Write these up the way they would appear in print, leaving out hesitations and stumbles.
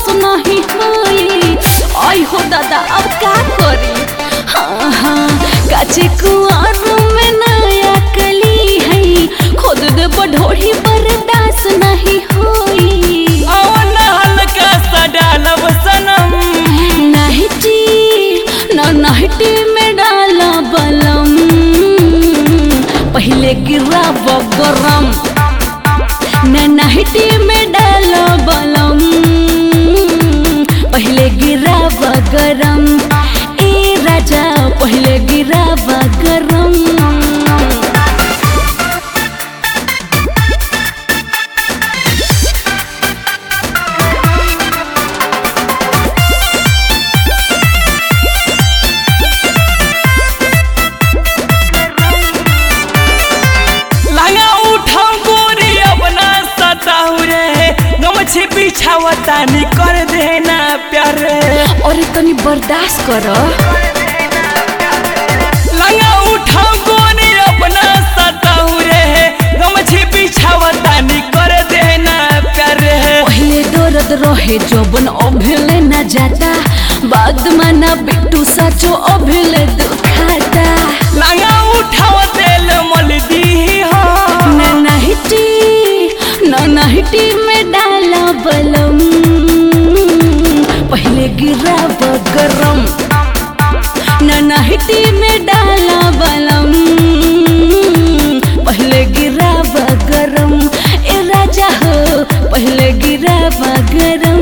बर्दाश्त नहीं होई। आई हो दादा अब का करी। हाँ हाँ काचे कुआर में नया कली है, खुद दे बढ़ोड़ी बर्दाश्त नहीं होई। हल्का सा डालब सनम, नाइटी में डाला बलम, पहले गिरा गरम। नाइटी में डाला बलम, पहले गिरा गरम। ए राजा पहले गिरा गरम। बिछावता नहीं कर देना प्यार, और तनी बर्दाश्त कर। लंगा उठाओ गोरी अपना सताऊ रे, गमछी बिछावता नहीं कर देना प्यार। पहले दर्द रहे जबन अभिले न जाता, बाद माना बिट्टू सचो अभिले दुखाता। लंगा उठाओ तेल मल दी हो, नाइटी में डाला बलम, पहले गिरा गरम। नाइटी में डाला बलम, पहले गिरा गरम। ए राजा हो पहले गिरा गरम।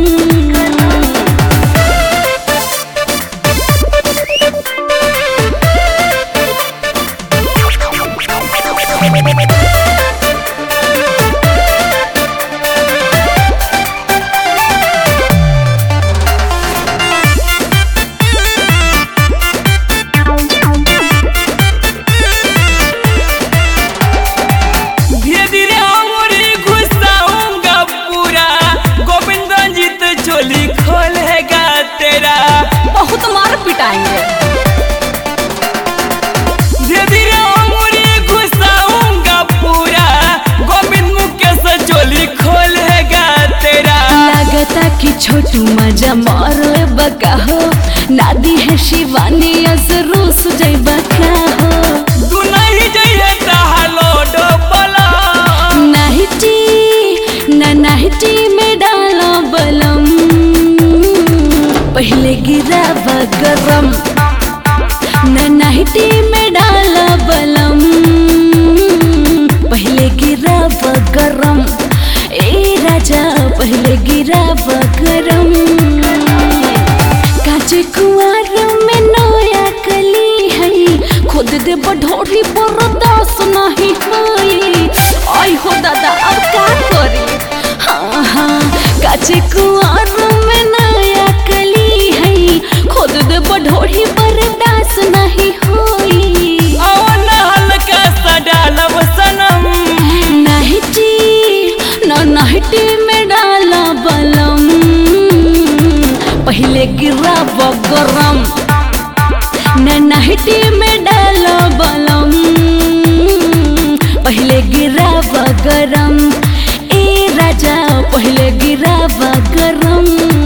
बहुत मार पिटाएंगे। धीरे धीरे अंगूरी घुसाऊंगा पूरा, गोविंद मुकेश चोली खोलेगा तेरा। लगता कि छोटू मजा मार ले बका हो, नादी है शिवानी रूस जय बका हो। तू नहीं जाइए तालो डोबला, नाइटी में डाला बलम, पहले गिरा गरम। नाइटी में डाला बलम, पहले गिरा गरम। ए राजा पहले गिरा गरम। काचे कुआर में नया कली है, खुद दे बढ़ोड़ी बर्दाश्त नहीं होई। आई हो दादा अब का करी। हाँ हाँ काचे कुआर में नया कली है, खुद दे बढ़ोड़ी बर्दाश्त नहीं होई। हल्का सा डालब सनम, नाइटी में डाला बलम, पहले गिरा गरम। नाइटी में डाला बलम, पहले गिरा गरम। ए राजा पहले गिरा गरम।